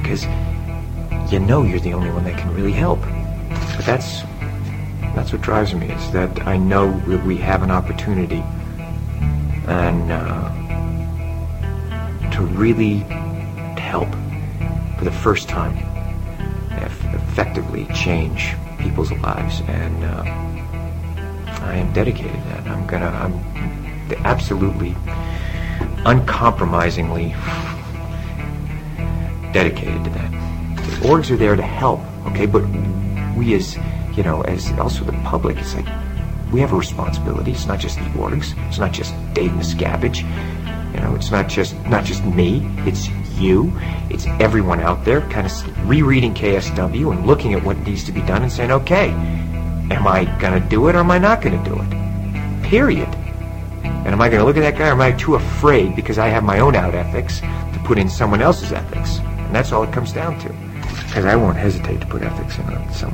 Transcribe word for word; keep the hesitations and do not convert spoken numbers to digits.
because you know you're the only one that can really help. But that's that's what drives me, is that I know that we have an opportunity and uh, to really help for the first time, eff- effectively change people's lives, and uh, I am dedicated to that. I'm gonna, I'm absolutely, uncompromisingly dedicated to that. The orgs are there to help, okay, but we as, you know, as also the public, it's like, we have a responsibility. It's not just the orgs. It's not just Dave Miscavige. You know, it's not just not just me. It's you. It's everyone out there kind of rereading K S W and looking at what needs to be done and saying, okay, am I going to do it or am I not going to do it? Period. And am I going to look at that guy, or am I too afraid because I have my own out ethics to put in someone else's ethics? And that's all it comes down to. Because I won't hesitate to put ethics in on someone